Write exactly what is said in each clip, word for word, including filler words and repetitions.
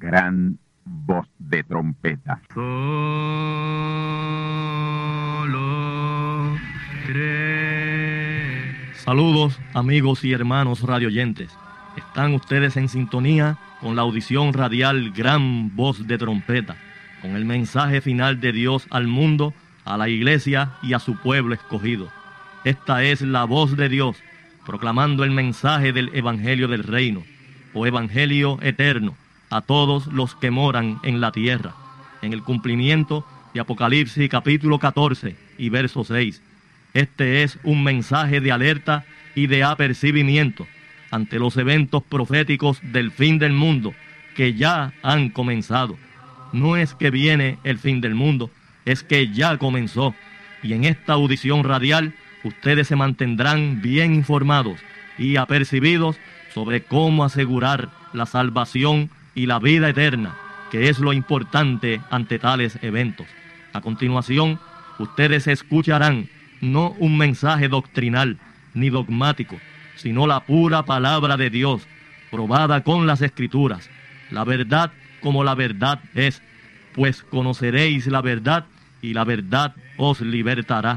gran voz de trompeta. Solo cree. Saludos, amigos y hermanos radioyentes. Están ustedes en sintonía con la audición radial Gran Voz de Trompeta, con el mensaje final de Dios al mundo, a la iglesia y a su pueblo escogido. Esta es la voz de Dios, proclamando el mensaje del Evangelio del Reino, o Evangelio eterno, a todos los que moran en la tierra, en el cumplimiento de Apocalipsis capítulo catorce y verso seis. Este es un mensaje de alerta y de apercibimiento ante los eventos proféticos del fin del mundo que ya han comenzado. No es que viene el fin del mundo, es que ya comenzó. Y en esta audición radial ustedes se mantendrán bien informados y apercibidos sobre cómo asegurar la salvación y la vida eterna, que es lo importante ante tales eventos. A continuación, ustedes escucharán no un mensaje doctrinal ni dogmático, sino la pura palabra de Dios, probada con las Escrituras, la verdad como la verdad es, pues conoceréis la verdad y la verdad os libertará.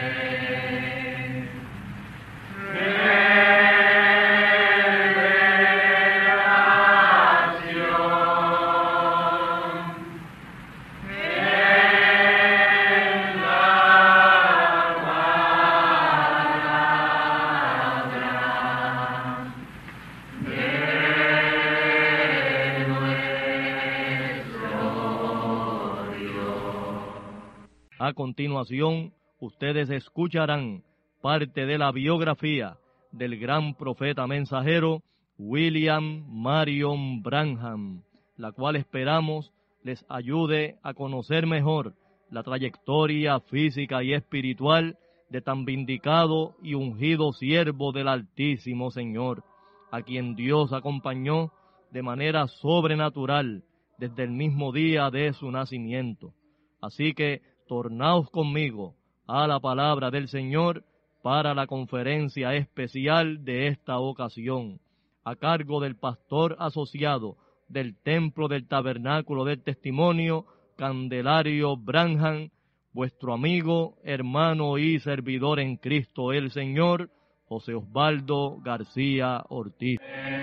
A continuación, ustedes escucharán parte de la biografía del gran profeta mensajero William Marion Branham, la cual esperamos les ayude a conocer mejor la trayectoria física y espiritual de tan vindicado y ungido siervo del Altísimo Señor, a quien Dios acompañó de manera sobrenatural desde el mismo día de su nacimiento. Así que tornaos conmigo a la palabra del Señor para la conferencia especial de esta ocasión, a cargo del pastor asociado del Templo del Tabernáculo del Testimonio, Candelario Branham, vuestro amigo, hermano y servidor en Cristo el Señor, José Osvaldo García Ortiz.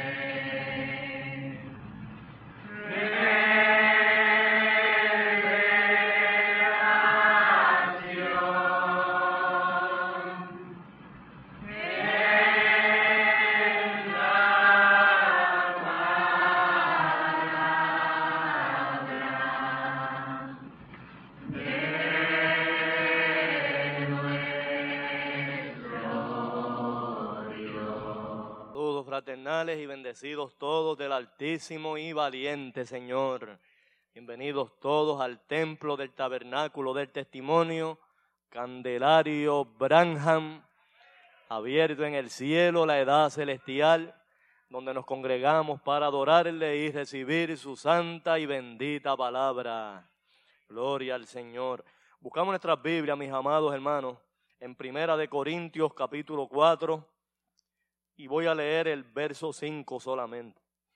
Fraternales y bendecidos todos del Altísimo y Valiente Señor. Bienvenidos todos al Templo del Tabernáculo del Testimonio, Candelario Branham, abierto en el cielo, la edad celestial, donde nos congregamos para adorarle y recibir su santa y bendita palabra. Gloria al Señor. Buscamos nuestras Biblias, mis amados hermanos, en Primera de Corintios capítulo cuatro, y voy a leer el verso cinco solamente.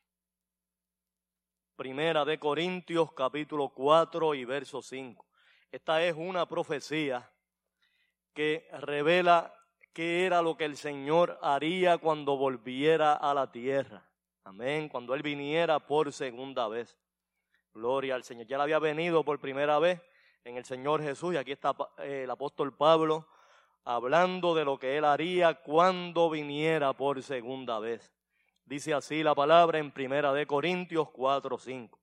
Primera de Corintios capítulo cuatro y verso cinco. Esta es una profecía que revela qué era lo que el Señor haría cuando volviera a la tierra. Amén. Cuando Él viniera por segunda vez. Gloria al Señor. Ya Él había venido por primera vez en el Señor Jesús. Y aquí está eh, el apóstol Pablo hablando de lo que Él haría cuando viniera por segunda vez. Dice así la palabra en Primera de Corintios cuatro cinco.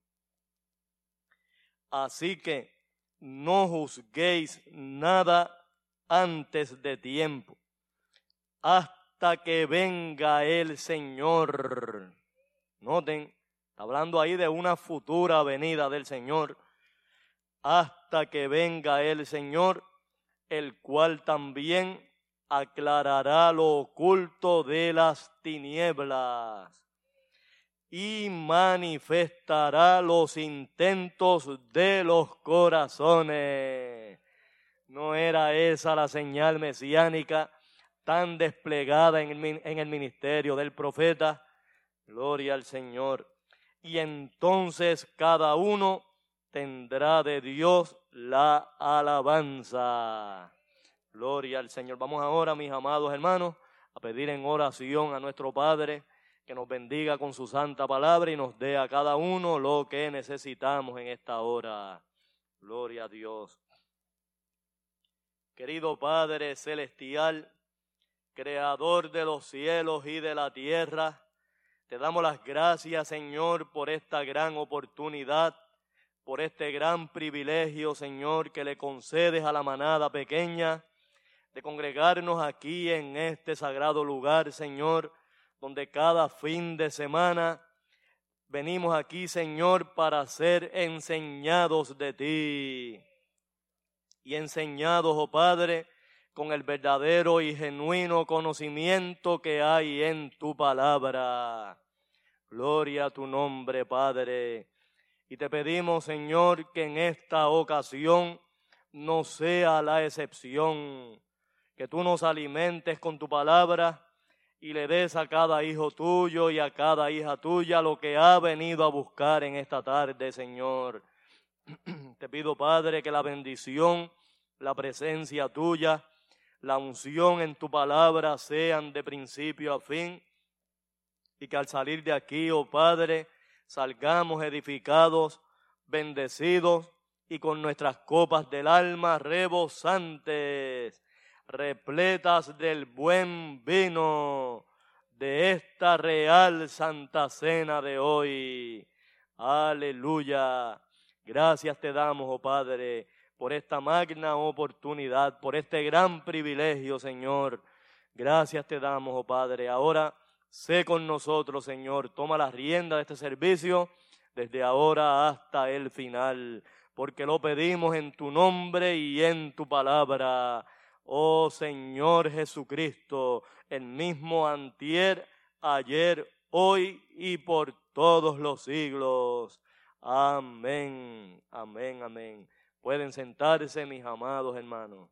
Así que no juzguéis nada antes de tiempo, hasta que venga el Señor. Noten, está hablando ahí de una futura venida del Señor. Hasta que venga el Señor, el cual también aclarará lo oculto de las tinieblas y manifestará los intentos de los corazones. ¿No era esa la señal mesiánica tan desplegada en el, en el ministerio del profeta? Gloria al Señor. y entonces cada uno tendrá de Dios la alabanza. Gloria al Señor. Vamos ahora, mis amados hermanos, a pedir en oración a nuestro Padre que nos bendiga con su santa palabra y nos dé a cada uno lo que necesitamos en esta hora. Gloria a Dios. Querido Padre celestial, Creador de los cielos y de la tierra, te damos las gracias, Señor, por esta gran oportunidad, por este gran privilegio, Señor, que le concedes a la manada pequeña de congregarnos aquí en este sagrado lugar, Señor, donde cada fin de semana venimos aquí, Señor, para ser enseñados de ti. Y enseñados, oh Padre, con el verdadero y genuino conocimiento que hay en tu palabra. Gloria a tu nombre, Padre. Y te pedimos, Señor, que en esta ocasión no sea la excepción, que tú nos alimentes con tu palabra y le des a cada hijo tuyo y a cada hija tuya lo que ha venido a buscar en esta tarde, Señor. Te pido, Padre, que la bendición, la presencia tuya, la unción en tu palabra sean de principio a fin y que al salir de aquí, oh Padre, salgamos edificados, bendecidos y con nuestras copas del alma rebosantes, repletas del buen vino de esta real Santa Cena de hoy. Aleluya. Gracias te damos, oh Padre, por esta magna oportunidad, por este gran privilegio, Señor. Gracias te damos, oh Padre. Ahora sé con nosotros, Señor. Toma las riendas de este servicio desde ahora hasta el final, porque lo pedimos en tu nombre y en tu palabra. Oh Señor Jesucristo, el mismo antier, ayer, hoy y por todos los siglos. Amén, amén, amén. Pueden sentarse, mis amados hermanos.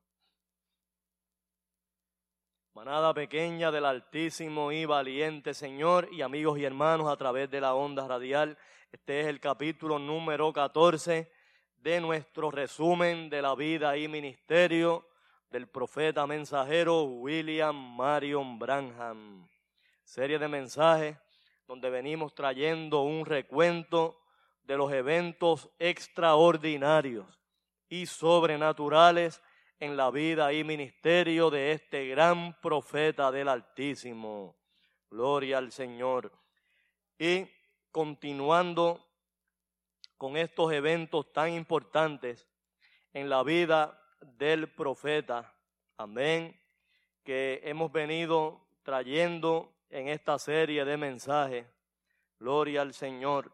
Manada pequeña del Altísimo y Valiente Señor y amigos y hermanos a través de la onda radial, este es el capítulo número catorce de nuestro resumen de la vida y ministerio del profeta mensajero William Marion Branham. Serie de mensajes donde venimos trayendo un recuento de los eventos extraordinarios y sobrenaturales en la vida y ministerio de este gran profeta del Altísimo. Gloria al Señor. Y continuando con estos eventos tan importantes en la vida del profeta, amén, que hemos venido trayendo en esta serie de mensajes. Gloria al Señor.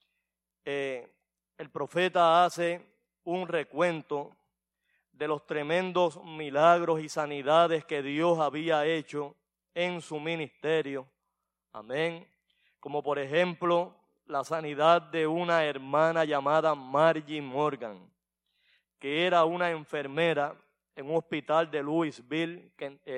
Eh, el profeta hace un recuento de los tremendos milagros y sanidades que Dios había hecho en su ministerio. Amén. Como por ejemplo, la sanidad de una hermana llamada Margie Morgan, que era una enfermera en un hospital de Louisville,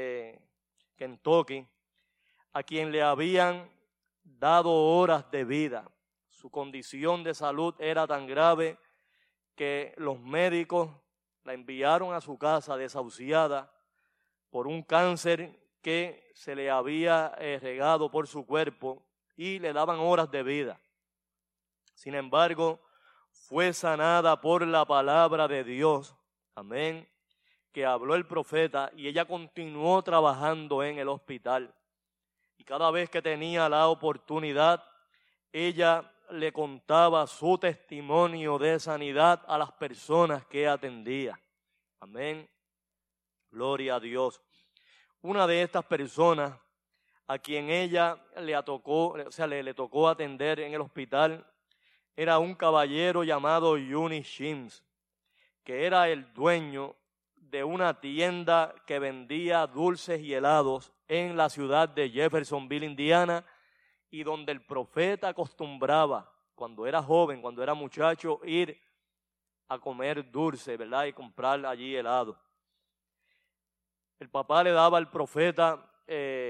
Kentucky, a quien le habían dado horas de vida. Su condición de salud era tan grave que los médicos la enviaron a su casa desahuciada por un cáncer que se le había eh, regado por su cuerpo y le daban horas de vida. Sin embargo, fue sanada por la palabra de Dios, amén, que habló el profeta, y ella continuó trabajando en el hospital. Y cada vez que tenía la oportunidad, ella le contaba su testimonio de sanidad a las personas que atendía. Amén. Gloria a Dios. Una de estas personas a quien ella le tocó, o sea, le, le tocó atender en el hospital era un caballero llamado Juni Shims, que era el dueño de una tienda que vendía dulces y helados en la ciudad de Jeffersonville, Indiana, y donde el profeta acostumbraba, cuando era joven, cuando era muchacho, ir a comer dulce, ¿verdad? Y comprar allí helado. El papá le daba al profeta eh,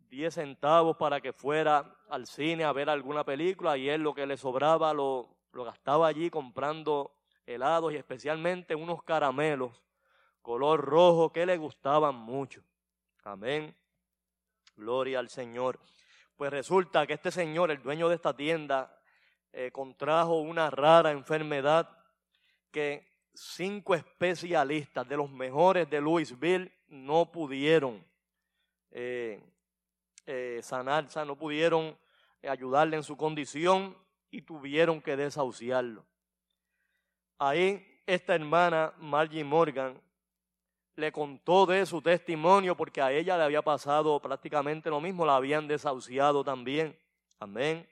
diez centavos para que fuera al cine a ver alguna película y él lo que le sobraba lo, lo gastaba allí comprando helados y especialmente unos caramelos color rojo que le gustaban mucho. Amén. Gloria al Señor. Pues resulta que este señor, el dueño de esta tienda, eh, contrajo una rara enfermedad que cinco especialistas de los mejores de Louisville no pudieron eh, eh, sanar, o sea, no pudieron ayudarle en su condición y tuvieron que desahuciarlo. Ahí esta hermana Margie Morgan le contó de su testimonio porque a ella le había pasado prácticamente lo mismo, la habían desahuciado también. Amén.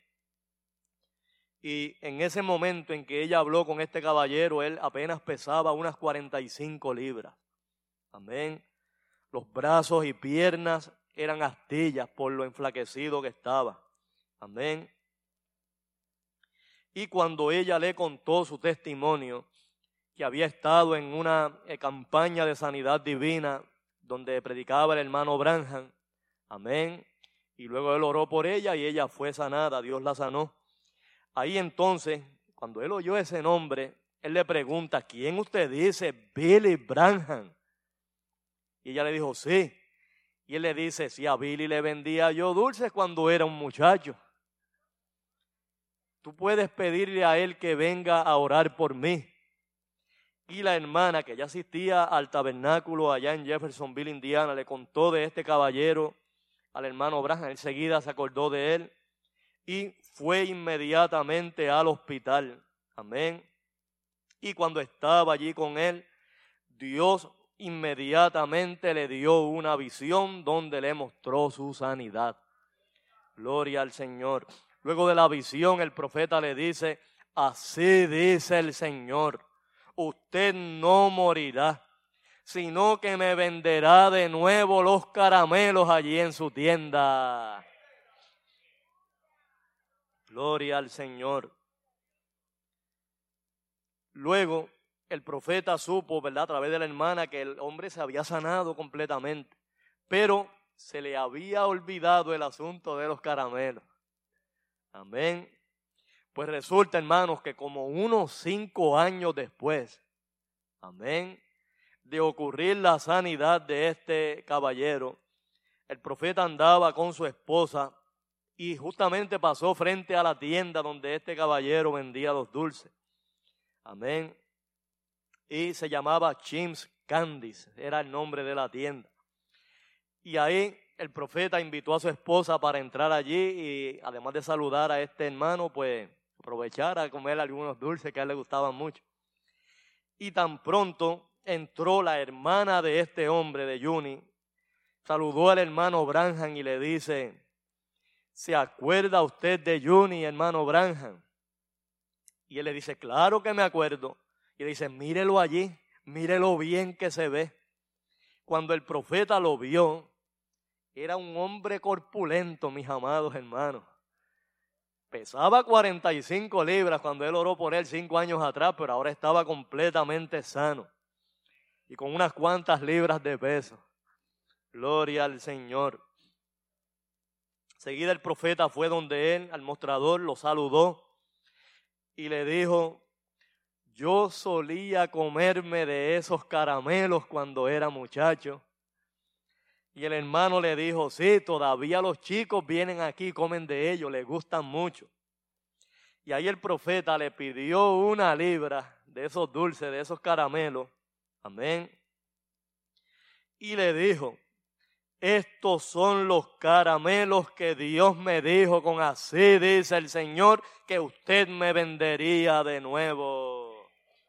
Y en ese momento en que ella habló con este caballero, él apenas pesaba unas cuarenta y cinco libras. Amén. Los brazos y piernas eran astillas por lo enflaquecido que estaba. Amén. Y cuando ella le contó su testimonio, que había estado en una eh, campaña de sanidad divina donde predicaba el hermano Branham, amén, y luego él oró por ella y ella fue sanada, Dios la sanó. Ahí entonces, cuando él oyó ese nombre, él le pregunta, ¿quién usted dice? Billy Branham. Y ella le dijo, sí. Y él le dice, sí, a Billy le vendía yo dulces cuando era un muchacho. Tú puedes pedirle a él que venga a orar por mí. Y la hermana que ya asistía al tabernáculo allá en Jeffersonville, Indiana, le contó de este caballero al hermano Branham. Enseguida se acordó de él y fue inmediatamente al hospital. Amén. Y cuando estaba allí con él, Dios inmediatamente le dio una visión donde le mostró su sanidad. Gloria al Señor. Luego de la visión, el profeta le dice, así dice el Señor, usted no morirá, sino que me venderá de nuevo los caramelos allí en su tienda. Gloria al Señor. Luego, el profeta supo, ¿verdad?, a través de la hermana, que el hombre se había sanado completamente, pero se le había olvidado el asunto de los caramelos. Amén. Pues resulta, hermanos, que como unos cinco años después, amén, de ocurrir la sanidad de este caballero, el profeta andaba con su esposa y justamente pasó frente a la tienda donde este caballero vendía los dulces. Amén. Y se llamaba Chim's Candies, era el nombre de la tienda. Y ahí el profeta invitó a su esposa para entrar allí y además de saludar a este hermano, pues aprovechar a comer algunos dulces que a él le gustaban mucho. Y tan pronto entró la hermana de este hombre, de Juni, saludó al hermano Branham y le dice, ¿se acuerda usted de Juni, hermano Branham? Y él le dice, claro que me acuerdo. Y le dice, mírelo allí, mírelo bien que se ve. Cuando el profeta lo vio, era un hombre corpulento, mis amados hermanos. Pesaba cuarenta y cinco libras cuando él oró por él cinco años atrás, pero ahora estaba completamente sano y con unas cuantas libras de peso. Gloria al Señor. Seguida el profeta fue donde él, al mostrador, lo saludó y le dijo, yo solía comerme de esos caramelos cuando era muchacho. Y el hermano le dijo, sí, todavía los chicos vienen aquí y comen de ellos, les gustan mucho. Y ahí el profeta le pidió una libra de esos dulces, de esos caramelos. Amén. Y le dijo, estos son los caramelos que Dios me dijo con así dice el Señor, que usted me vendería de nuevo.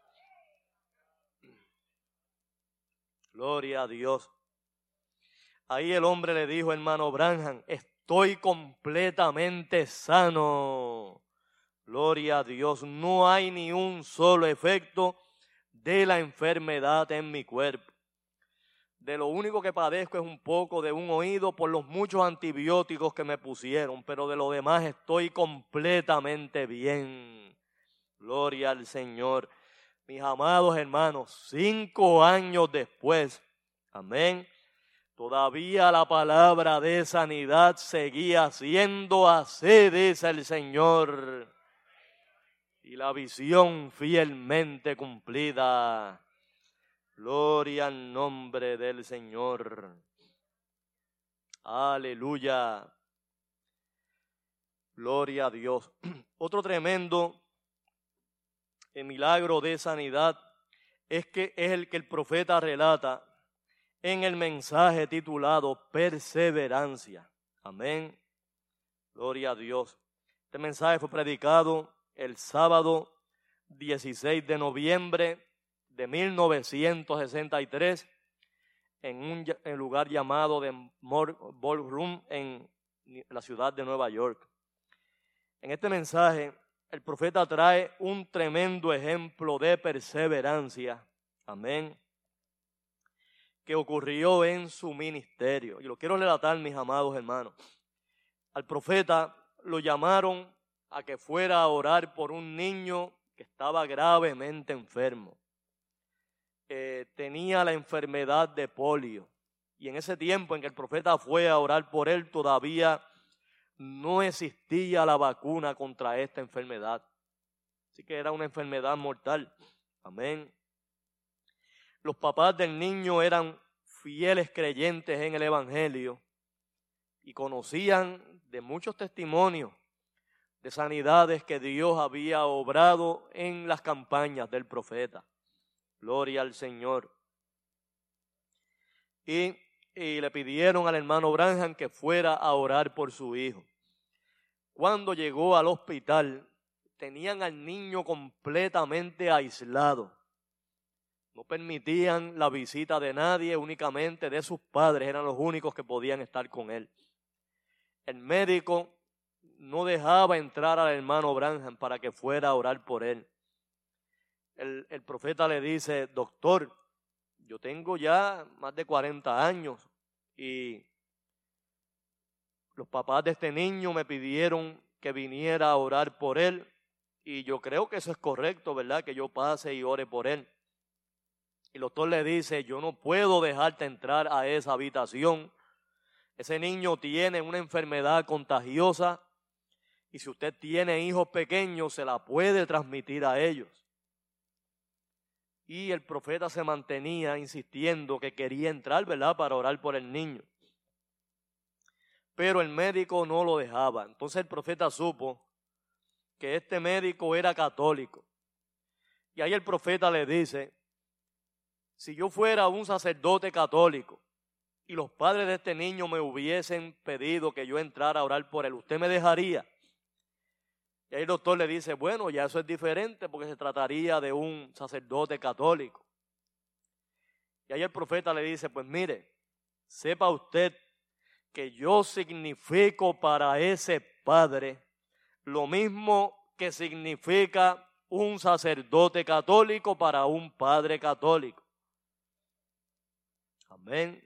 Gloria a Dios. Ahí el hombre le dijo, hermano Branham, estoy completamente sano. Gloria a Dios, no hay ni un solo efecto de la enfermedad en mi cuerpo. De lo único que padezco es un poco de un oído por los muchos antibióticos que me pusieron, pero de lo demás estoy completamente bien. Gloria al Señor. Mis amados hermanos, cinco años después, amén, Todavía la palabra de sanidad seguía siendo así, dice el Señor. Y la visión fielmente cumplida. Gloria al nombre del Señor. Aleluya. Gloria a Dios. Otro tremendo milagro de sanidad es que es el que el profeta relata en el mensaje titulado Perseverancia. Amén. Gloria a Dios. Este mensaje fue predicado el sábado dieciséis de noviembre de mil novecientos sesenta y tres en un en lugar llamado de Ballroom en la ciudad de Nueva York. En este mensaje el profeta trae un tremendo ejemplo de perseverancia. Amén. Que ocurrió en su ministerio. Y lo quiero relatar, mis amados hermanos. Al profeta lo llamaron a que fuera a orar por un niño que estaba gravemente enfermo. Eh, tenía la enfermedad de polio. Y en ese tiempo en que el profeta fue a orar por él, todavía no existía la vacuna contra esta enfermedad. Así que era una enfermedad mortal. Amén. Los papás del niño eran fieles creyentes en el Evangelio y conocían de muchos testimonios de sanidades que Dios había obrado en las campañas del profeta. Gloria al Señor. Y, y le pidieron al hermano Branham que fuera a orar por su hijo. Cuando llegó al hospital, tenían al niño completamente aislado. No permitían la visita de nadie, únicamente de sus padres, eran los únicos que podían estar con él. El médico no dejaba entrar al hermano Branham para que fuera a orar por él. El, el profeta le dice, doctor, yo tengo ya más de cuarenta años y los papás de este niño me pidieron que viniera a orar por él y yo creo que eso es correcto, ¿verdad? Que yo pase y ore por él. Y el doctor le dice, yo no puedo dejarte entrar a esa habitación. Ese niño tiene una enfermedad contagiosa y si usted tiene hijos pequeños, se la puede transmitir a ellos. Y el profeta se mantenía insistiendo que quería entrar, ¿verdad?, para orar por el niño. Pero el médico no lo dejaba. Entonces el profeta supo que este médico era católico. Y ahí el profeta le dice, si yo fuera un sacerdote católico y los padres de este niño me hubiesen pedido que yo entrara a orar por él, ¿usted me dejaría? Y ahí el doctor le dice, bueno, ya eso es diferente porque se trataría de un sacerdote católico. Y ahí el profeta le dice, pues mire, sepa usted que yo significo para ese padre lo mismo que significa un sacerdote católico para un padre católico. Amén.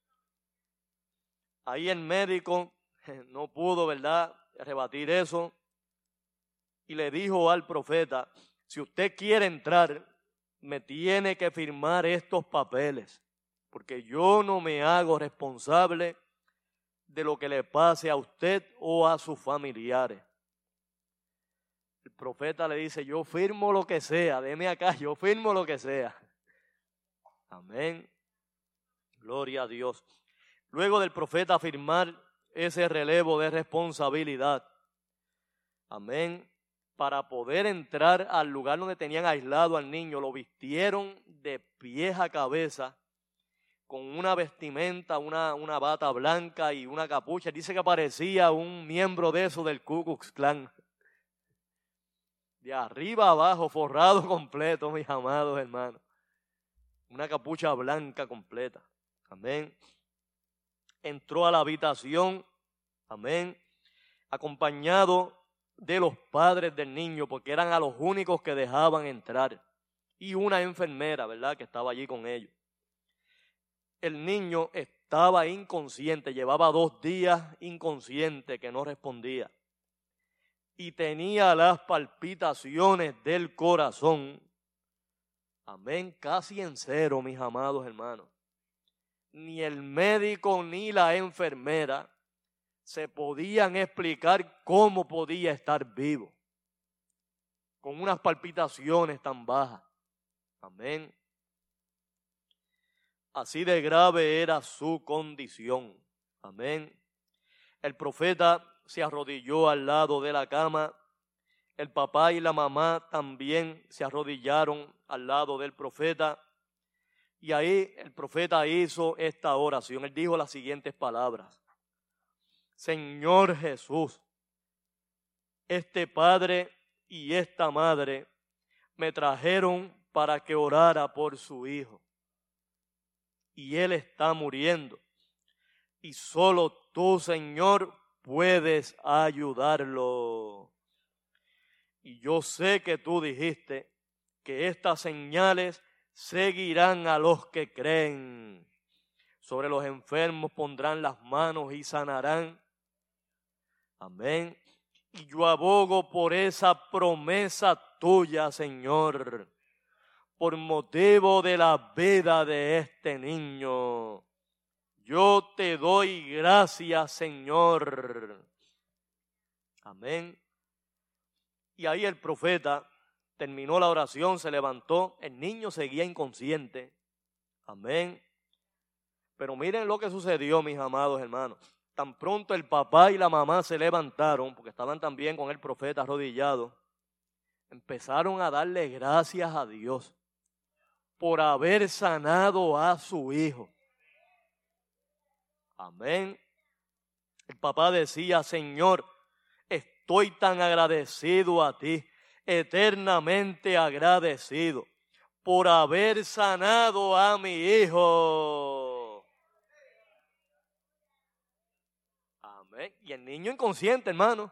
Ahí el médico no pudo, ¿verdad?, rebatir eso y le dijo al profeta, si usted quiere entrar, me tiene que firmar estos papeles, porque yo no me hago responsable de lo que le pase a usted o a sus familiares. El profeta le dice, yo firmo lo que sea, deme acá, yo firmo lo que sea. Amén. Gloria a Dios. Luego del profeta firmar ese relevo de responsabilidad, amén, para poder entrar al lugar donde tenían aislado al niño, lo vistieron de pies a cabeza con una vestimenta, una, una bata blanca y una capucha. Dice que parecía un miembro de eso del Ku Klux Klan. De arriba a abajo, forrado completo, mis amados hermanos. Una capucha blanca completa. Amén. Entró a la habitación, amén, acompañado de los padres del niño, porque eran a los únicos que dejaban entrar. Y una enfermera, ¿verdad?, que estaba allí con ellos. El niño estaba inconsciente, llevaba dos días inconsciente que no respondía. Y tenía las palpitaciones del corazón, amén, casi en cero, mis amados hermanos. ni el médico ni la enfermera se podían explicar cómo podía estar vivo, con unas palpitaciones tan bajas. Amén. Así de grave era su condición. Amén. El profeta se arrodilló al lado de la cama. El papá y la mamá también se arrodillaron al lado del profeta. Y ahí el profeta hizo esta oración. Él dijo las siguientes palabras. Señor Jesús, este padre y esta madre me trajeron para que orara por su hijo. Y él está muriendo. Y solo tú, Señor, puedes ayudarlo. Y yo sé que tú dijiste que estas señales seguirán a los que creen. Sobre los enfermos pondrán las manos y sanarán. Amén. Y yo abogo por esa promesa tuya, Señor, por motivo de la vida de este niño. Yo te doy gracias, Señor. Amén. Y ahí el profeta terminó la oración, se levantó, el niño seguía inconsciente. Amén. Pero miren lo que sucedió, mis amados hermanos. Tan pronto el papá y la mamá se levantaron, porque estaban también con el profeta arrodillado, empezaron a darle gracias a Dios por haber sanado a su hijo. Amén. El papá decía, Señor, estoy tan agradecido a ti, eternamente agradecido, por haber sanado a mi hijo. Amén. Y el niño inconsciente, hermano.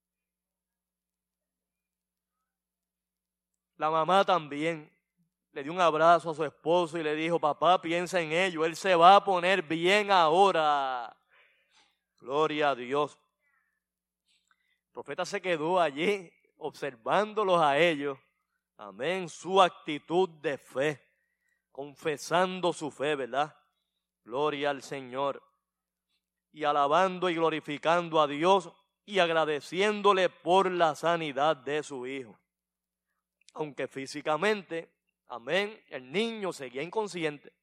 La mamá también le dio un abrazo a su esposo y le dijo, papá, piensa en ello, él se va a poner bien ahora. Gloria a Dios. El profeta se quedó allí observándolos a ellos. Amén. Su actitud de fe, confesando su fe, ¿verdad? Gloria al Señor. Y alabando y glorificando a Dios y agradeciéndole por la sanidad de su hijo. Aunque físicamente, amén, el niño seguía inconsciente.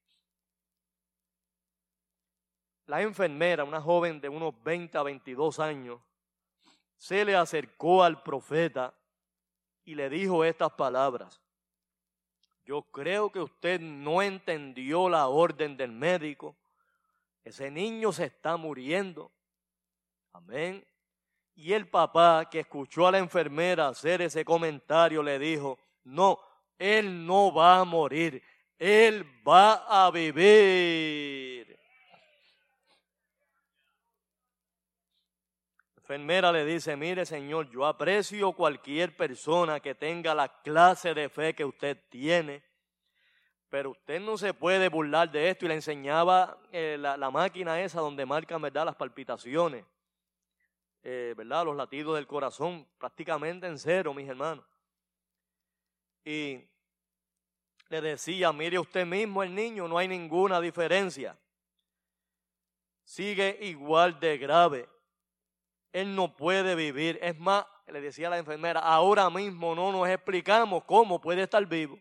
La enfermera, una joven de unos veinte a veintidós años, se le acercó al profeta y le dijo estas palabras. Yo creo que usted no entendió la orden del médico. Ese niño se está muriendo. Amén. Y el papá, que escuchó a la enfermera hacer ese comentario, le dijo, no, él no va a morir, él va a vivir. La enfermera le dice, mire señor, yo aprecio cualquier persona que tenga la clase de fe que usted tiene, pero usted no se puede burlar de esto. Y le enseñaba eh, la, la máquina esa donde marcan, ¿verdad?, las palpitaciones, eh, ¿verdad?, los latidos del corazón, prácticamente en cero, mis hermanos. Y le decía, mire usted mismo el niño, no hay ninguna diferencia. Sigue igual de grave. Él no puede vivir. Es más, le decía a la enfermera, ahora mismo no nos explicamos cómo puede estar vivo.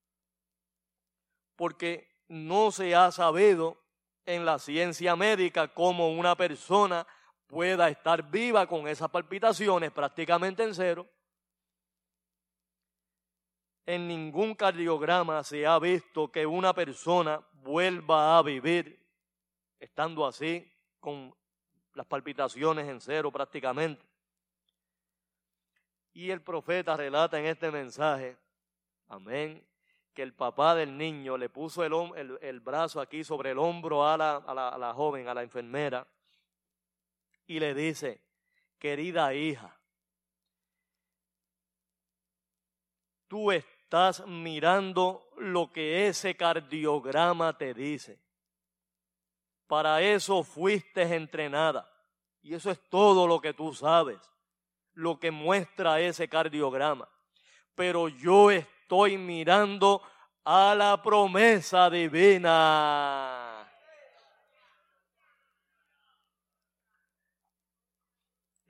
Porque no se ha sabido en la ciencia médica cómo una persona pueda estar viva con esas palpitaciones prácticamente en cero. En ningún cardiograma se ha visto que una persona vuelva a vivir estando así, con las palpitaciones en cero prácticamente. Y el profeta relata en este mensaje, amén, que el papá del niño le puso el, el, el brazo aquí sobre el hombro a la, a, la, a la joven, a la enfermera, y le dice, querida hija, tú estás mirando lo que ese cardiograma te dice. Para eso fuiste entrenada. Y eso es todo lo que tú sabes, lo que muestra ese cardiograma. Pero yo estoy mirando a la promesa divina.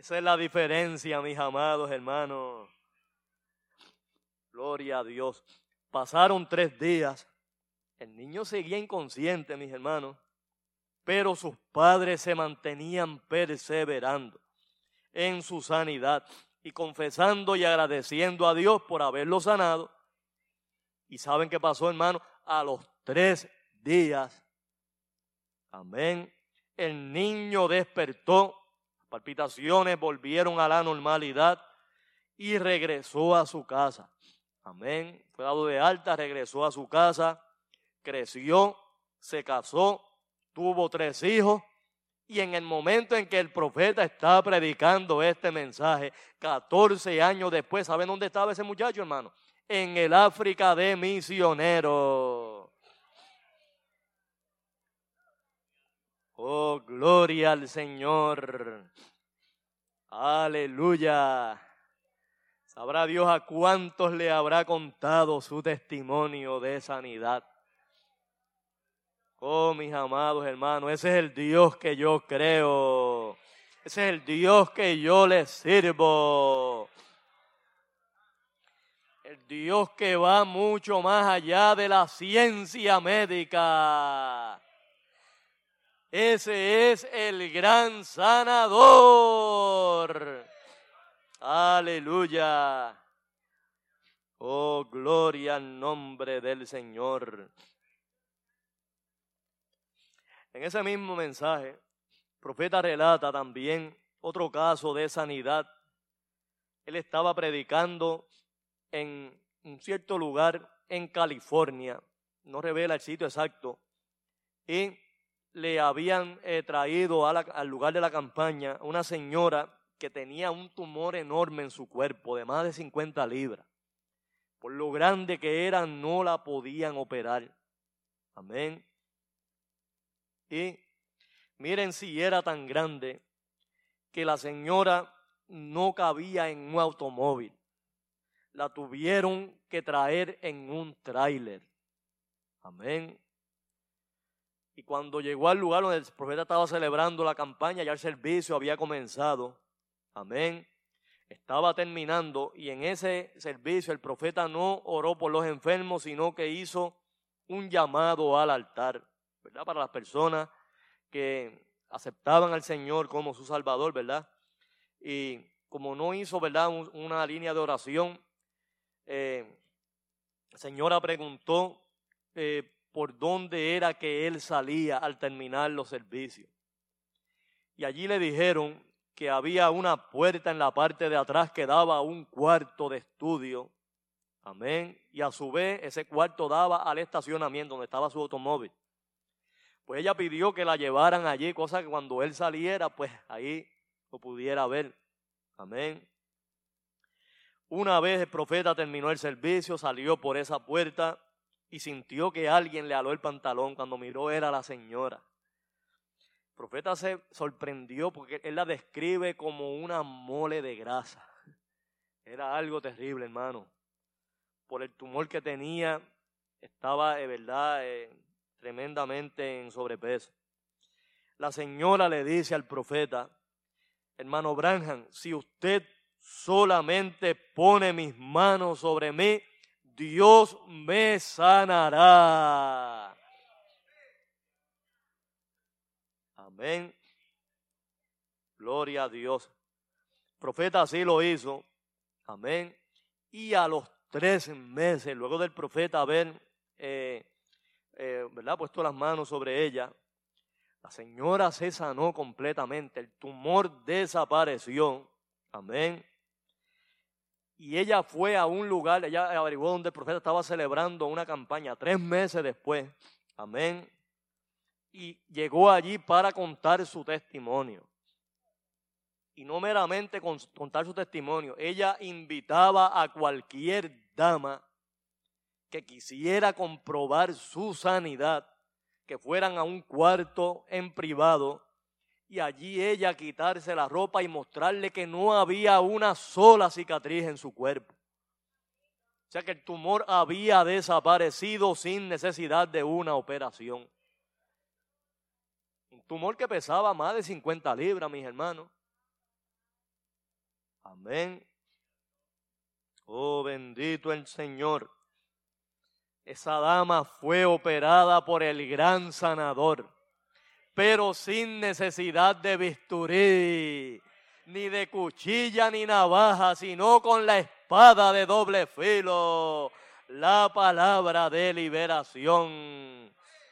Esa es la diferencia, mis amados hermanos. Gloria a Dios. Pasaron tres días. El niño seguía inconsciente, mis hermanos, pero sus padres se mantenían perseverando en su sanidad y confesando y agradeciendo a Dios por haberlo sanado. ¿Y saben qué pasó, hermano? A los tres días, amén, el niño despertó, las palpitaciones volvieron a la normalidad y regresó a su casa. Amén. Fue dado de alta, regresó a su casa, creció, se casó, tuvo tres hijos. Y en el momento en que el profeta estaba predicando este mensaje, catorce años después, ¿saben dónde estaba ese muchacho, hermano? En el África de misionero. Oh, gloria al Señor. Aleluya. Sabrá Dios a cuántos le habrá contado su testimonio de sanidad. Oh, mis amados hermanos, ese es el Dios que yo creo. Ese es el Dios que yo le sirvo. El Dios que va mucho más allá de la ciencia médica. Ese es el gran sanador. Aleluya. Oh, gloria al nombre del Señor. En ese mismo mensaje, el profeta relata también otro caso de sanidad. Él estaba predicando en un cierto lugar en California, no revela el sitio exacto, y le habían eh, traído a la, al lugar de la campaña una señora que tenía un tumor enorme en su cuerpo, de más de cincuenta libras. Por lo grande que era, no la podían operar. Amén. Y miren si era tan grande que la señora no cabía en un automóvil. La tuvieron que traer en un tráiler. Amén. Y cuando llegó al lugar donde el profeta estaba celebrando la campaña, ya el servicio había comenzado. Amén. Estaba terminando y en ese servicio el profeta no oró por los enfermos, sino que hizo un llamado al altar, ¿verdad? Para las personas que aceptaban al Señor como su Salvador, ¿verdad? Y como no hizo, ¿verdad?, Un, una línea de oración, eh, la señora preguntó eh, por dónde era que él salía al terminar los servicios. Y allí le dijeron que había una puerta en la parte de atrás que daba a un cuarto de estudio. Amén. Y a su vez ese cuarto daba al estacionamiento donde estaba su automóvil. Pues ella pidió que la llevaran allí, cosa que cuando él saliera, pues ahí lo pudiera ver. Amén. Una vez el profeta terminó el servicio, salió por esa puerta y sintió que alguien le aló el pantalón. Cuando miró era la señora. El profeta se sorprendió porque él la describe como una mole de grasa. Era algo terrible, hermano. Por el tumor que tenía, estaba de verdad eh, tremendamente en sobrepeso. La señora le dice al profeta: hermano Branham, si usted solamente pone mis manos sobre mí, Dios me sanará. Amén. Gloria a Dios. El profeta así lo hizo. Amén. Y a los tres meses, luego del profeta haber eh, eh, ¿verdad? puesto las manos sobre ella, la señora se sanó completamente. El tumor desapareció. Amén. Y ella fue a un lugar, ella averiguó donde el profeta estaba celebrando una campaña tres meses después. Amén. Y llegó allí para contar su testimonio. Y no meramente contar su testimonio, ella invitaba a cualquier dama que quisiera comprobar su sanidad, que fueran a un cuarto en privado y allí ella quitarse la ropa y mostrarle que no había una sola cicatriz en su cuerpo. O sea que el tumor había desaparecido sin necesidad de una operación. Un tumor que pesaba más de cincuenta libras, mis hermanos. Amén. Oh, bendito el Señor. Esa dama fue operada por el gran sanador, pero sin necesidad de bisturí, ni de cuchilla ni navaja, sino con la espada de doble filo, la palabra de liberación.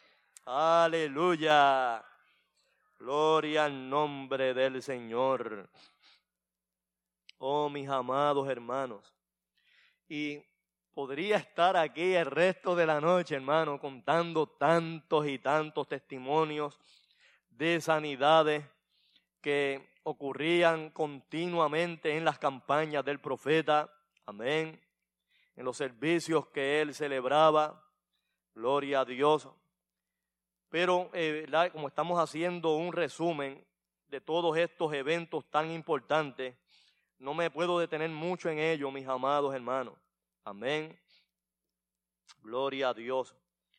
Aleluya. Gloria al nombre del Señor. Oh, mis amados hermanos. Y podría estar aquí el resto de la noche, hermano, contando tantos y tantos testimonios de sanidades que ocurrían continuamente en las campañas del profeta. Amén. En los servicios que él celebraba. Gloria a Dios. Pero eh, la, como estamos haciendo un resumen de todos estos eventos tan importantes, no me puedo detener mucho en ello, mis amados hermanos. Amén. Gloria a Dios.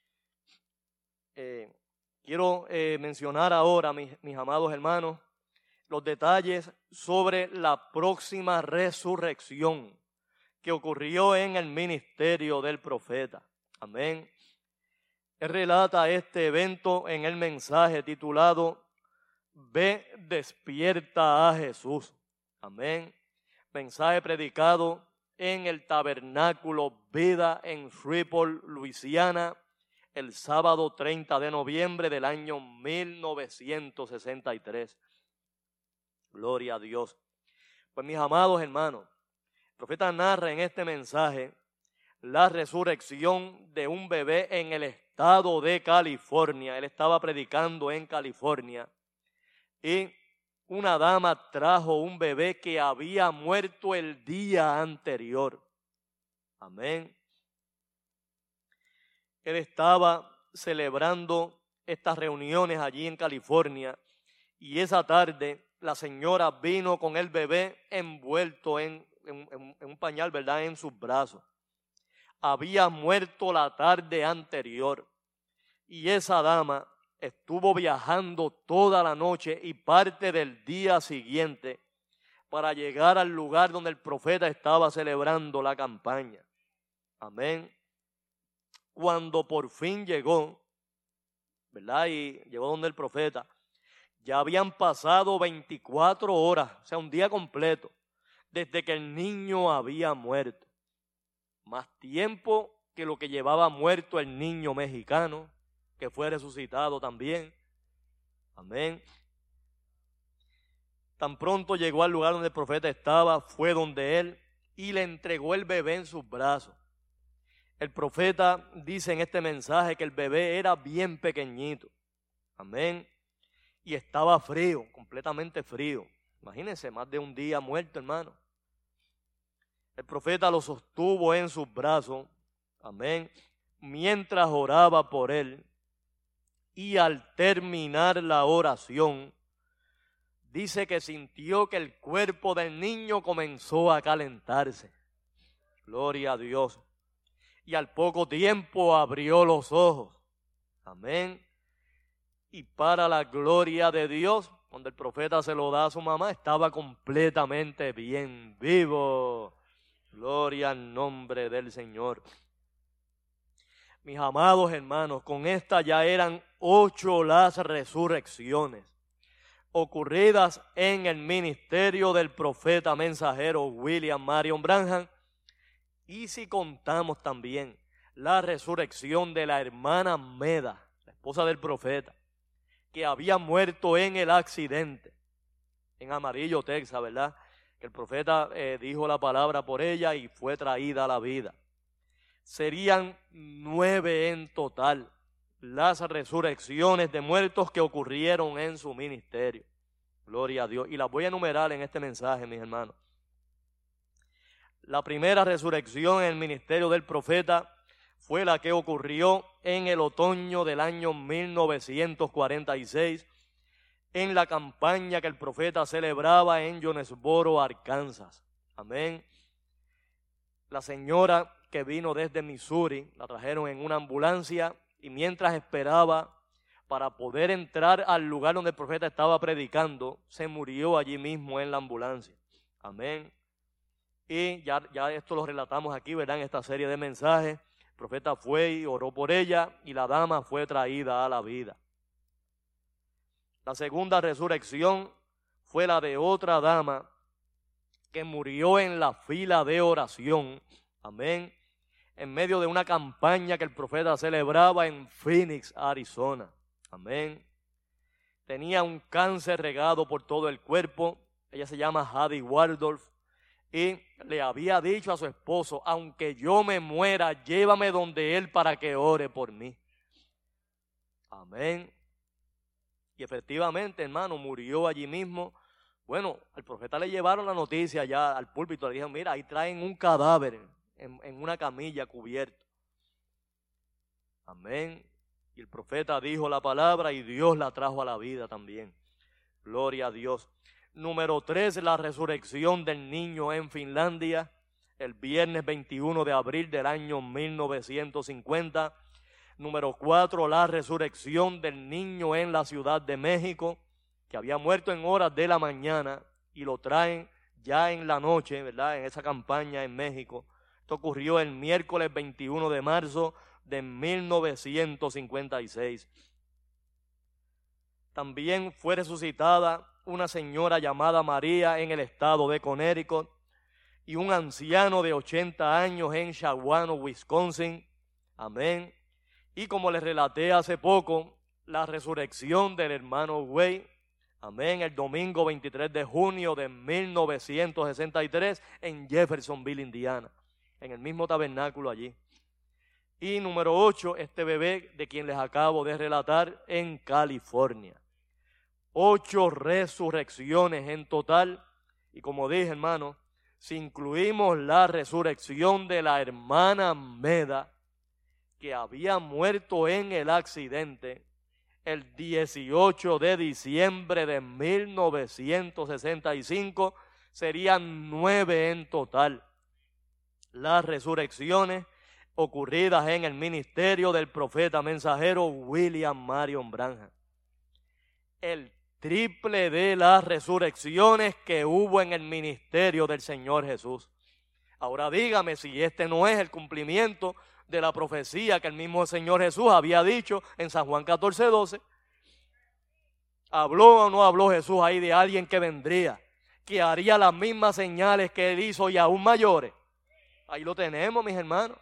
Eh, quiero eh, mencionar ahora, mis, mis amados hermanos, los detalles sobre la próxima resurrección que ocurrió en el ministerio del profeta. Amén. Él relata este evento en el mensaje titulado Ve, despierta a Jesús. Amén. Mensaje predicado en el Tabernáculo Vida en Shreveport, Luisiana, el sábado treinta de noviembre del año mil novecientos sesenta y tres. Gloria a Dios. Pues mis amados hermanos, el profeta narra en este mensaje la resurrección de un bebé en el estado de California. Él estaba predicando en California y una dama trajo un bebé que había muerto el día anterior. Amén. Él estaba celebrando estas reuniones allí en California y esa tarde la señora vino con el bebé envuelto en, en, en, en un pañal, ¿verdad?, en sus brazos. Había muerto la tarde anterior y esa dama estuvo viajando toda la noche y parte del día siguiente para llegar al lugar donde el profeta estaba celebrando la campaña. Amén. Cuando por fin llegó, ¿verdad?, y llegó donde el profeta, ya habían pasado veinticuatro horas, o sea, un día completo, desde que el niño había muerto. Más tiempo que lo que llevaba muerto el niño mexicano, que fue resucitado también. Amén. Tan pronto llegó al lugar donde el profeta estaba, fue donde él y le entregó el bebé en sus brazos. El profeta dice en este mensaje que el bebé era bien pequeñito. Amén. Y estaba frío, completamente frío. Imagínense, más de un día muerto, hermano. El profeta lo sostuvo en sus brazos. Amén. Mientras oraba por él. Y al terminar la oración, dice que sintió que el cuerpo del niño comenzó a calentarse. Gloria a Dios. Y al poco tiempo abrió los ojos. Amén. Y para la gloria de Dios, cuando el profeta se lo da a su mamá, estaba completamente bien, vivo. Gloria al nombre del Señor. Mis amados hermanos, con esta ya eran ocho las resurrecciones ocurridas en el ministerio del profeta mensajero William Marion Branham. Y si contamos también la resurrección de la hermana Meda, la esposa del profeta, que había muerto en el accidente en Amarillo, Texas, ¿verdad? Que el profeta eh, dijo la palabra por ella y fue traída a la vida. Serían nueve en total las resurrecciones de muertos que ocurrieron en su ministerio. Gloria a Dios. Y las voy a enumerar en este mensaje, mis hermanos. La primera resurrección en el ministerio del profeta fue la que ocurrió en el otoño del año mil novecientos cuarenta y seis, en la campaña que el profeta celebraba en Jonesboro, Arkansas. Amén. La señora que vino desde Missouri, la trajeron en una ambulancia y mientras esperaba para poder entrar al lugar donde el profeta estaba predicando, se murió allí mismo en la ambulancia. Amén. Y ya, ya esto lo relatamos aquí, ¿verdad? En esta serie de mensajes. El profeta fue y oró por ella y la dama fue traída a la vida. La segunda resurrección fue la de otra dama que murió en la fila de oración. Amén. En medio de una campaña que el profeta celebraba en Phoenix, Arizona. Amén. Tenía un cáncer regado por todo el cuerpo. Ella se llama Hattie Waldorf. Y le había dicho a su esposo, aunque yo me muera, llévame donde él para que ore por mí. Amén. Y efectivamente, hermano, murió allí mismo. Bueno, al profeta le llevaron la noticia ya al púlpito. Le dijeron, mira, ahí traen un cadáver en, en una camilla cubierto. Amén. Y el profeta dijo la palabra y Dios la trajo a la vida también. Gloria a Dios. Número tres, la resurrección del niño en Finlandia, el viernes veintiuno de abril del año mil novecientos cincuenta. Número cuatro, la resurrección del niño en la Ciudad de México, que había muerto en horas de la mañana y lo traen ya en la noche, ¿verdad? En esa campaña en México. Esto ocurrió el miércoles veintiuno de marzo de mil novecientos cincuenta y seis. También fue resucitada una señora llamada María en el estado de Connecticut y un anciano de ochenta años en Shawano, Wisconsin. Amén. Y como les relaté hace poco, la resurrección del hermano Way, amén, el domingo veintitrés de junio de mil novecientos sesenta y tres en Jeffersonville, Indiana, en el mismo tabernáculo allí. Y número ocho, este bebé de quien les acabo de relatar en California. Ocho resurrecciones en total. Y como dije, hermano, si incluimos la resurrección de la hermana Meda, que había muerto en el accidente el dieciocho de diciembre de mil novecientos sesenta y cinco, serían nueve en total las resurrecciones ocurridas en el ministerio del profeta mensajero William Marion Branham. El triple de las resurrecciones que hubo en el ministerio del Señor Jesús. Ahora dígame si este no es el cumplimiento de la profecía que el mismo Señor Jesús había dicho en San Juan catorce doce. ¿Habló o no habló Jesús ahí de alguien que vendría, que haría las mismas señales que él hizo y aún mayores? Ahí lo tenemos, mis hermanos.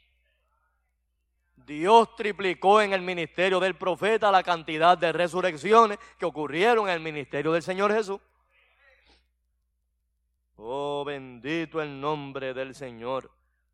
Dios triplicó en el ministerio del profeta la cantidad de resurrecciones que ocurrieron en el ministerio del Señor Jesús. Oh, bendito el nombre del Señor.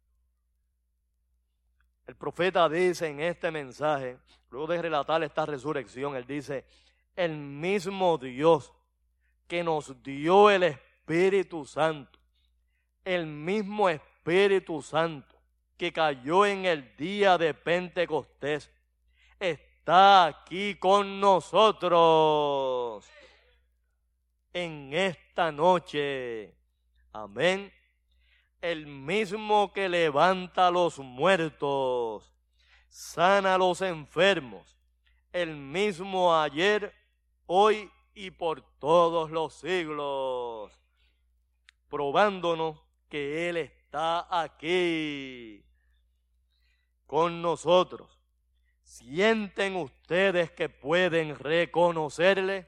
El profeta dice en este mensaje, luego de relatar esta resurrección, él dice, el mismo Dios que nos dio el Espíritu Santo, el mismo Espíritu Santo que cayó en el día de Pentecostés, está aquí con nosotros en esta noche. Amén. El mismo que levanta a los muertos, sana a los enfermos, el mismo ayer, hoy y por todos los siglos, probándonos que Él está aquí con nosotros. ¿Sienten ustedes que pueden reconocerle?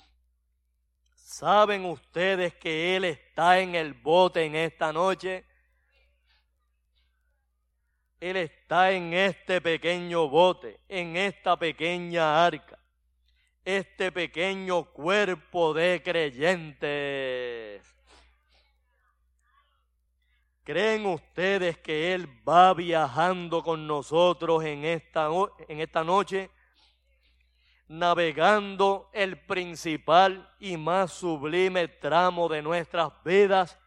¿Saben ustedes que Él está en el bote en esta noche? Él está en este pequeño bote, en esta pequeña arca, este pequeño cuerpo de creyentes. ¿Creen ustedes que Él va viajando con nosotros en esta, en esta noche? Navegando el principal y más sublime tramo de nuestras vidas.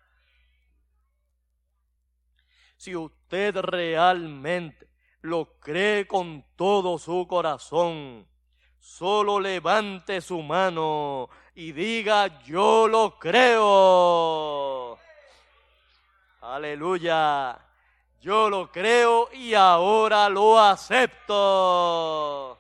Si usted realmente lo cree con todo su corazón, solo levante su mano y diga, yo lo creo. Aleluya. Yo lo creo y ahora lo acepto.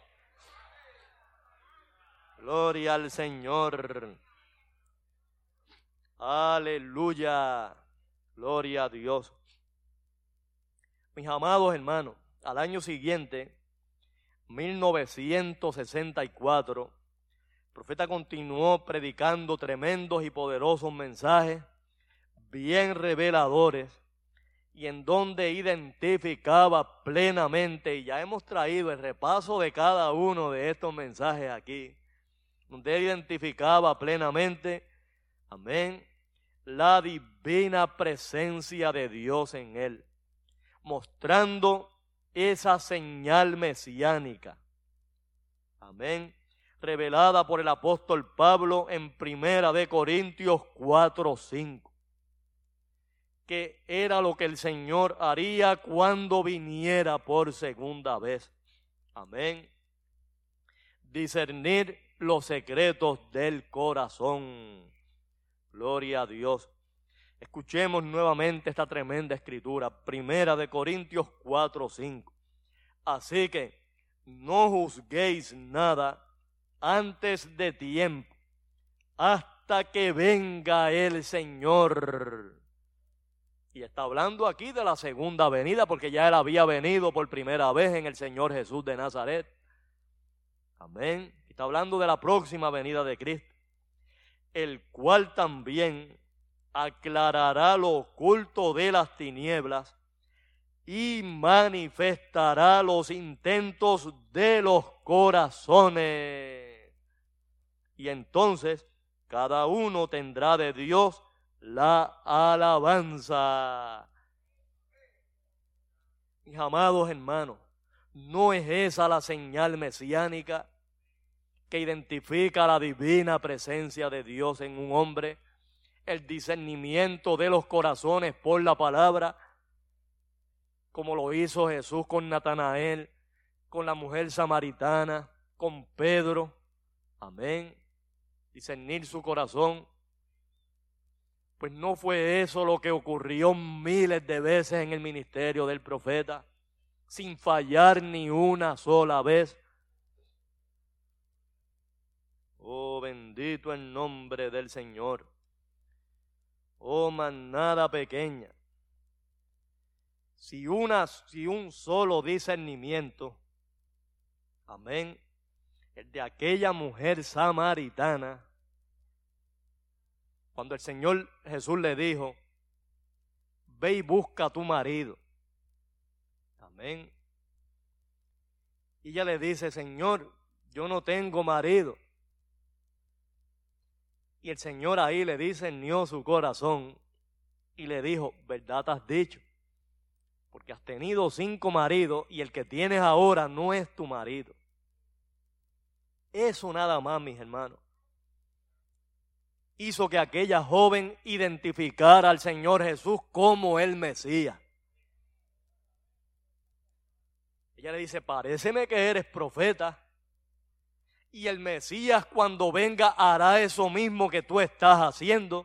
Gloria al Señor. Aleluya. Gloria a Dios. Mis amados hermanos, al año siguiente, mil novecientos sesenta y cuatro, el profeta continuó predicando tremendos y poderosos mensajes, bien reveladores, y en donde identificaba plenamente, y ya hemos traído el repaso de cada uno de estos mensajes aquí, donde él identificaba plenamente, amén, la divina presencia de Dios en él, mostrando esa señal mesiánica, amén, revelada por el apóstol Pablo en Primera de Corintios cuatro cinco, que era lo que el Señor haría cuando viniera por segunda vez, amén, discernir los secretos del corazón. Gloria a Dios. Escuchemos nuevamente esta tremenda escritura, Primera de Corintios cuatro cinco. Así que no juzguéis nada antes de tiempo, hasta que venga el Señor. Y está hablando aquí de la segunda venida, porque ya él había venido por primera vez en el Señor Jesús de Nazaret. Amén. Está hablando de la próxima venida de Cristo, el cual también aclarará lo oculto de las tinieblas y manifestará los intentos de los corazones. Y entonces cada uno tendrá de Dios la alabanza. Mis amados hermanos, ¿no es esa la señal mesiánica que identifica la divina presencia de Dios en un hombre? El discernimiento de los corazones por la palabra, como lo hizo Jesús con Natanael, con la mujer samaritana, con Pedro. Amén. Discernir su corazón. Pues no fue eso lo que ocurrió miles de veces en el ministerio del profeta, sin fallar ni una sola vez. Oh, bendito el nombre del Señor. Oh, manada pequeña. Si, una, si un solo discernimiento, amén, el de aquella mujer samaritana, cuando el Señor Jesús le dijo, ve y busca a tu marido. Amén. Y ella le dice, Señor, yo no tengo marido. Y el Señor ahí le discernió su corazón y le dijo, verdad has dicho, porque has tenido cinco maridos y el que tienes ahora no es tu marido. Eso nada más, mis hermanos, hizo que aquella joven identificara al Señor Jesús como el Mesías. Ella le dice, paréceme que eres profeta, y el Mesías cuando venga hará eso mismo que tú estás haciendo.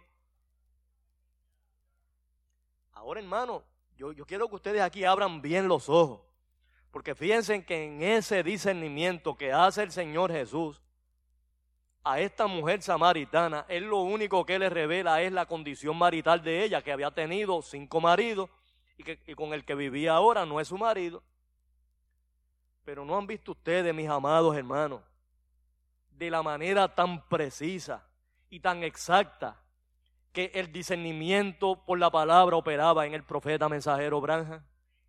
Ahora, hermano, yo, yo quiero que ustedes aquí abran bien los ojos, porque fíjense que en ese discernimiento que hace el Señor Jesús a esta mujer samaritana, él lo único que le revela es la condición marital de ella, que había tenido cinco maridos y, que, y con el que vivía ahora no es su marido. Pero no han visto ustedes, mis amados hermanos, de la manera tan precisa y tan exacta que el discernimiento por la palabra operaba en el profeta mensajero Branham,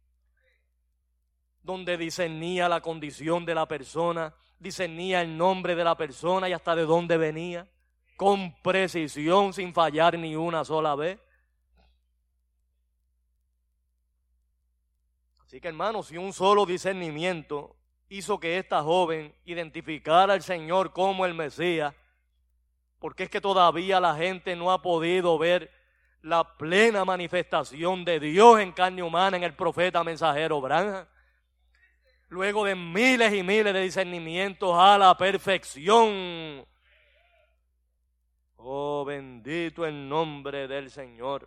donde discernía la condición de la persona, discernía el nombre de la persona y hasta de dónde venía, con precisión, sin fallar ni una sola vez. Así que, hermanos, si un solo discernimiento hizo que esta joven identificara al Señor como el Mesías, porque es que todavía la gente no ha podido ver la plena manifestación de Dios en carne humana en el profeta mensajero Branham. Luego de miles y miles de discernimientos a la perfección. Oh, bendito el nombre del Señor.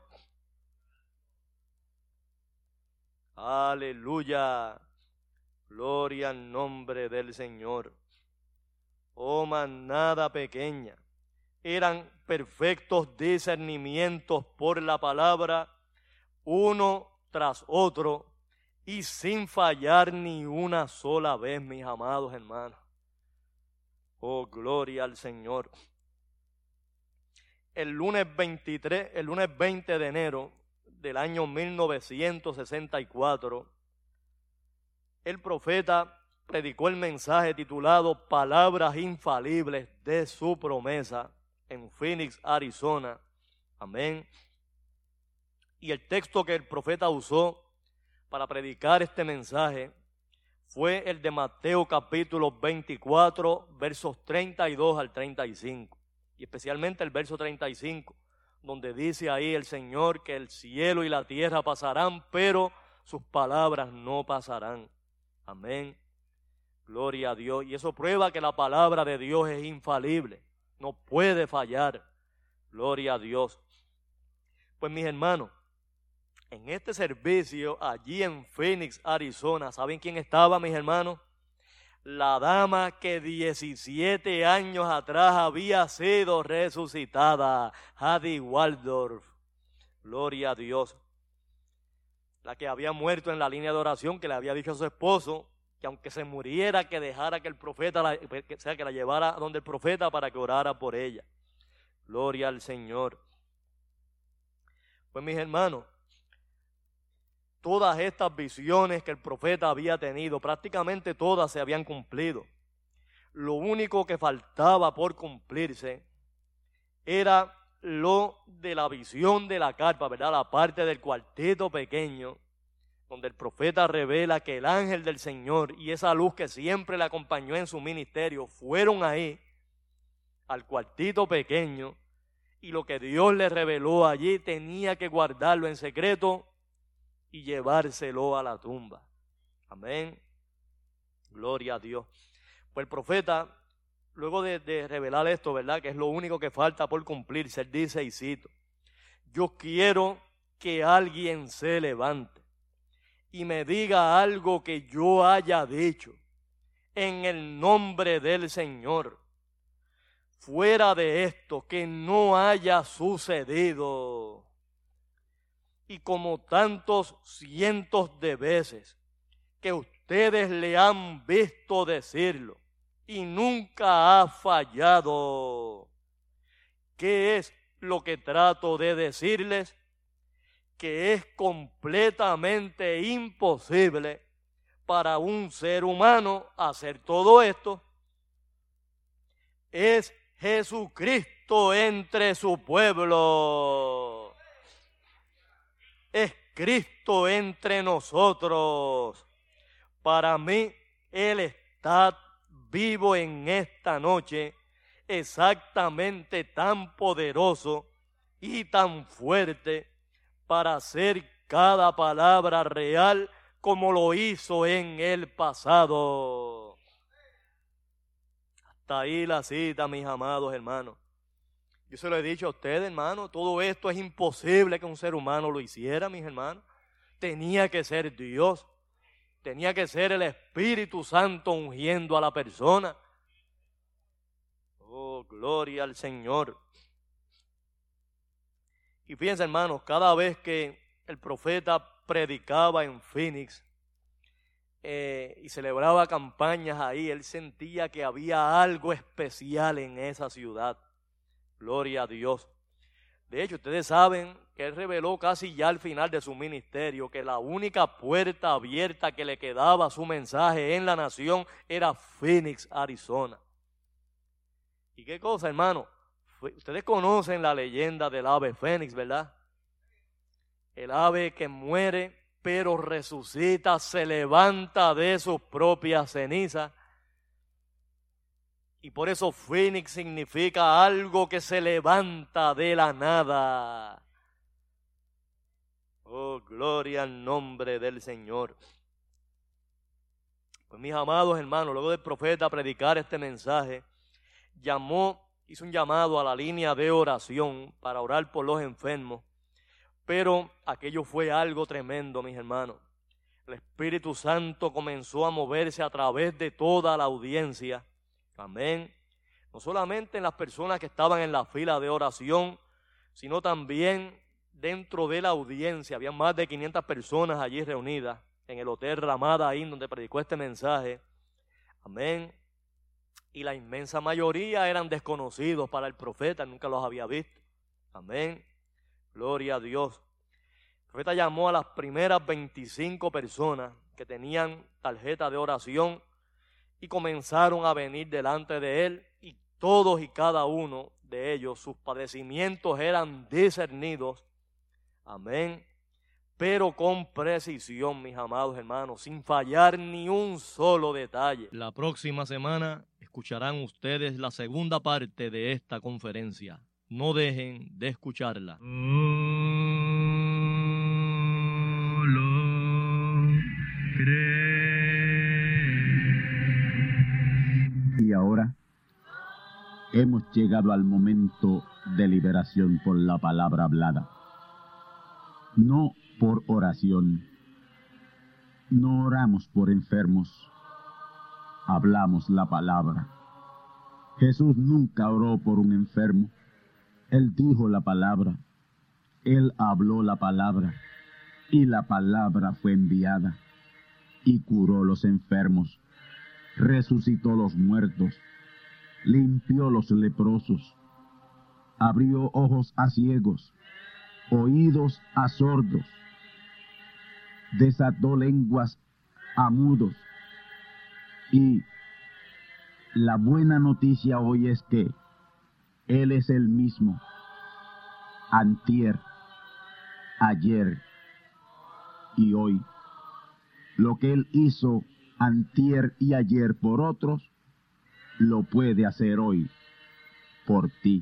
Aleluya. Gloria al nombre del Señor. Oh, manada pequeña. Eran perfectos discernimientos por la palabra uno tras otro y sin fallar ni una sola vez, mis amados hermanos. Oh, gloria al Señor. El lunes veintitrés, el lunes veinte de enero del año mil novecientos sesenta y cuatro, el profeta predicó el mensaje titulado Palabras infalibles de su promesa en Phoenix, Arizona. Amén. Y el texto que el profeta usó para predicar este mensaje fue el de Mateo capítulo veinticuatro, versos treinta y dos al treinta y cinco. Y especialmente el verso treinta y cinco, donde dice ahí el Señor que el cielo y la tierra pasarán, pero sus palabras no pasarán. Amén. Gloria a Dios. Y eso prueba que la palabra de Dios es infalible. No puede fallar. Gloria a Dios. Pues mis hermanos, en este servicio allí en Phoenix, Arizona, ¿saben quién estaba, mis hermanos? La dama que diecisiete años atrás había sido resucitada, Hattie Waldorf. Gloria a Dios. La que había muerto en la línea de oración, que le había dicho a su esposo que aunque se muriera, que dejara que el profeta, la, que, o sea, que la llevara donde el profeta para que orara por ella. Gloria al Señor. Pues mis hermanos, todas estas visiones que el profeta había tenido, prácticamente todas se habían cumplido. Lo único que faltaba por cumplirse era lo de la visión de la carpa, ¿verdad? La parte del cuartito pequeño, donde el profeta revela que el ángel del Señor y esa luz que siempre le acompañó en su ministerio fueron ahí, al cuartito pequeño, y lo que Dios le reveló allí tenía que guardarlo en secreto y llevárselo a la tumba. Amén. Gloria a Dios. Pues el profeta, luego de, de revelar esto, ¿verdad? Que es lo único que falta por cumplirse, él dice, y cito: yo quiero que alguien se levante y me diga algo que yo haya dicho en el nombre del Señor. Fuera de esto, que no haya sucedido. Y como tantos cientos de veces que ustedes le han visto decirlo y nunca ha fallado. ¿Qué es lo que trato de decirles? Que es completamente imposible para un ser humano hacer todo esto. Es Jesucristo entre su pueblo. Es Cristo entre nosotros. Para mí, Él está vivo en esta noche, exactamente tan poderoso y tan fuerte para hacer cada palabra real como lo hizo en el pasado. Hasta ahí la cita, mis amados hermanos. Yo se lo he dicho a ustedes, hermanos, todo esto es imposible que un ser humano lo hiciera, mis hermanos. Tenía que ser Dios, tenía que ser el Espíritu Santo ungiendo a la persona. Oh, gloria al Señor. Y fíjense, hermanos, cada vez que el profeta predicaba en Phoenix eh, y celebraba campañas ahí, él sentía que había algo especial en esa ciudad. Gloria a Dios. De hecho, ustedes saben que él reveló casi ya al final de su ministerio que la única puerta abierta que le quedaba a su mensaje en la nación era Phoenix, Arizona. ¿Y qué cosa, hermano? Ustedes conocen la leyenda del ave Fénix, ¿verdad? El ave que muere, pero resucita, se levanta de sus propias cenizas. Y por eso Phoenix significa algo que se levanta de la nada. Oh, gloria al nombre del Señor. Pues mis amados hermanos, luego del profeta predicar este mensaje, llamó hizo un llamado a la línea de oración para orar por los enfermos, pero aquello fue algo tremendo, mis hermanos. El Espíritu Santo comenzó a moverse a través de toda la audiencia, amén, no solamente en las personas que estaban en la fila de oración, sino también dentro de la audiencia, había más de quinientas personas allí reunidas en el Hotel Ramada Inn donde predicó este mensaje. Amén. Y la inmensa mayoría eran desconocidos para el profeta, nunca los había visto. Amén. Gloria a Dios. El profeta llamó a las primeras veinticinco personas que tenían tarjeta de oración y comenzaron a venir delante de él, y todos y cada uno de ellos, sus padecimientos eran discernidos. Amén. Pero con precisión, mis amados hermanos, sin fallar ni un solo detalle. La próxima semana escucharán ustedes la segunda parte de esta conferencia. No dejen de escucharla. Y ahora hemos llegado al momento de liberación por la palabra hablada. No por oración. No oramos por enfermos. Hablamos la palabra. Jesús nunca oró por un enfermo. Él dijo la palabra. Él habló la palabra. Y la palabra fue enviada. Y curó los enfermos. Resucitó los muertos. Limpió los leprosos. Abrió ojos a ciegos. Oídos a sordos. Desató lenguas a mudos. Y la buena noticia hoy es que Él es el mismo, antier, ayer y hoy. Lo que Él hizo antier y ayer por otros, lo puede hacer hoy por ti.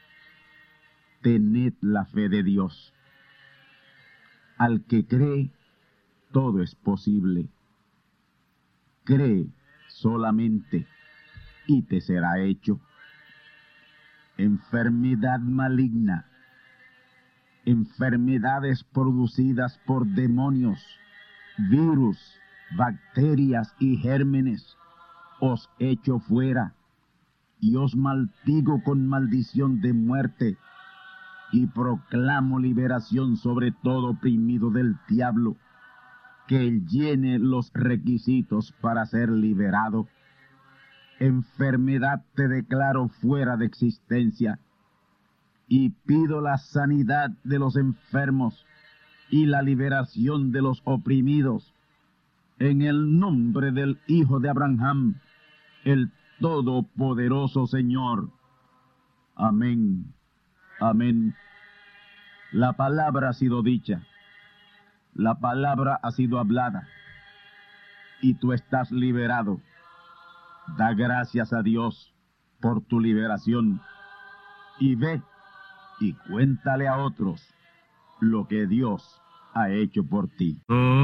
Tened la fe de Dios. Al que cree, todo es posible. Cree solamente y te será hecho. Enfermedad maligna, enfermedades producidas por demonios, virus, bacterias y gérmenes, os echo fuera y os maldigo con maldición de muerte y proclamo liberación sobre todo oprimido del diablo, que él llene los requisitos para ser liberado. Enfermedad, te declaro fuera de existencia y pido la sanidad de los enfermos y la liberación de los oprimidos en el nombre del Hijo de Abraham, el Todopoderoso Señor. Amén. Amén. La palabra ha sido dicha. La palabra ha sido hablada. Y tú estás liberado. Da gracias a Dios por tu liberación. Y ve y cuéntale a otros lo que Dios ha hecho por ti.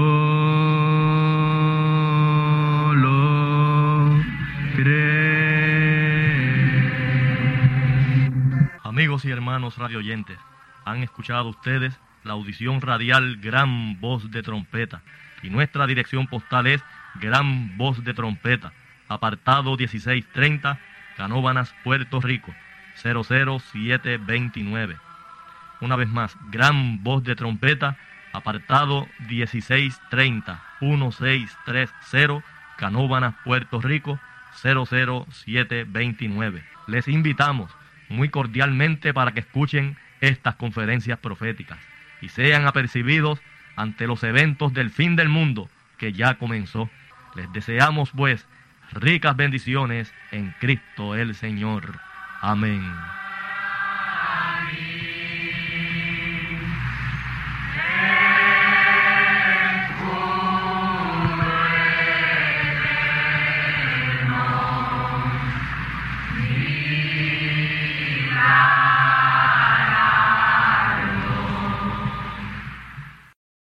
Amigos y hermanos radioyentes, han escuchado ustedes la audición radial Gran Voz de Trompeta, y nuestra dirección postal es Gran Voz de Trompeta, apartado dieciséis treinta, Canóvanas, Puerto Rico, cero cero siete veintinueve. Una vez más, Gran Voz de Trompeta, apartado dieciséis treinta, dieciséis treinta, Canóvanas, Puerto Rico, cero cero siete veintinueve. Les invitamos muy cordialmente para que escuchen estas conferencias proféticas y sean apercibidos ante los eventos del fin del mundo que ya comenzó. Les deseamos pues ricas bendiciones en Cristo el Señor. Amén.